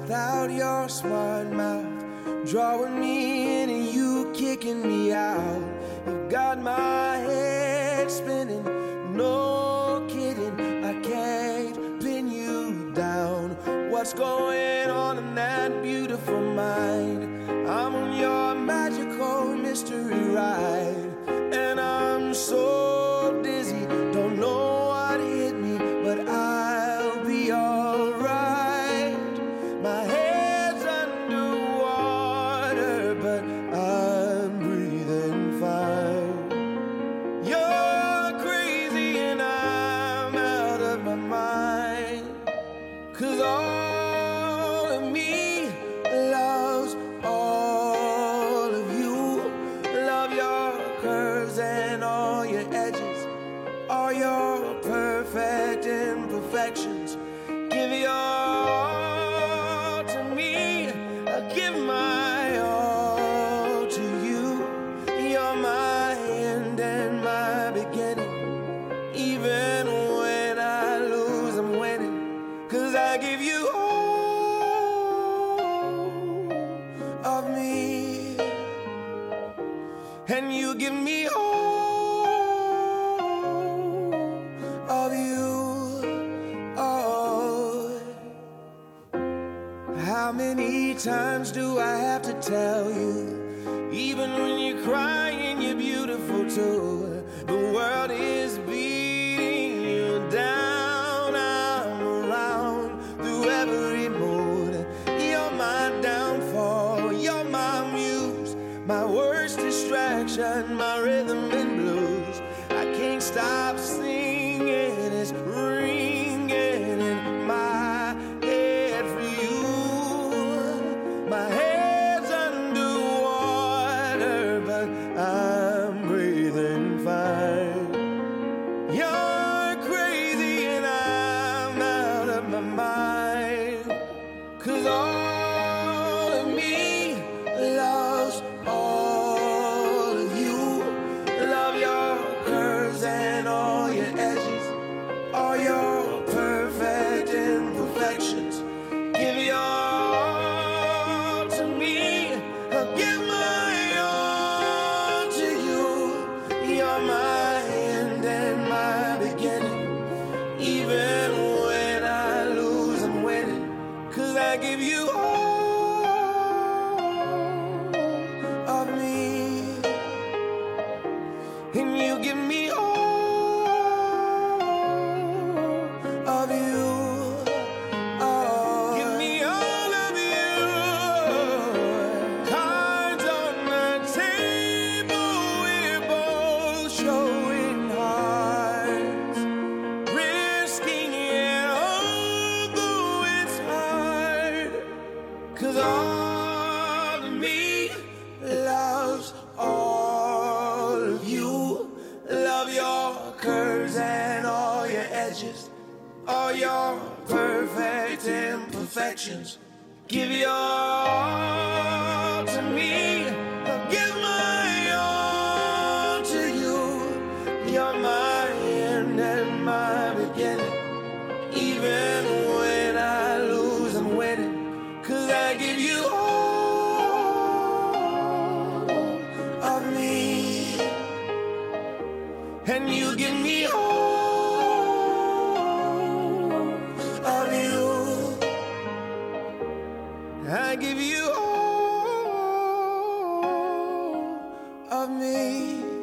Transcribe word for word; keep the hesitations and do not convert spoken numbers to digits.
without your smart mouth, drawing me in and you kicking me out. You got my head spinning, no kidding, I can't pin you down. What's going on in that beautiful mind? I'm on your magical mystery ride, and I'm so dizzy, don't know what hit me, but I'll be alright. My head's underwater, but I'm breathing fine. You're crazy and I'm out of my mind, 'cause all of me loves all of you. Love your curves and all your edges, all your perfect imperfections. Give your all to me, I give my all to you. You're my end and my beginning. Even when I lose, I'm winning, 'cause I give you all of me, and you give me all of you. Oh, how many times do I have to tell you? Even when you're crying, you're beautiful too. The world is beating you down. I'm around through every mood. You're my downfall, you're my muse, my worst distraction, my rhythm and blues. I can't stop singing, it's ringing in my head for you. My head's underwater, but I'm breathing fine. You're crazy and I'm out of my mind, 'cause all of me loves all of you. Love your curves and all your edges, all your perfect imperfections. Give your all to me, I'll give my all to you. You're my end and my beginning. Even when I lose, I'm winning, 'cause I give you all of me, and you give me all of you. Oh, give me all of you. Cards on the table, we're both showing hearts, risking it although it's hard, 'cause all of me loves all of you. Love your curves and all your edges, all your perfect imperfections. Give your all to me, I'll give my all to you. You're my end and my beginning. Even when I lose, I'm winning, 'cause I give you all of me, and you give me all of you. I give you all of me.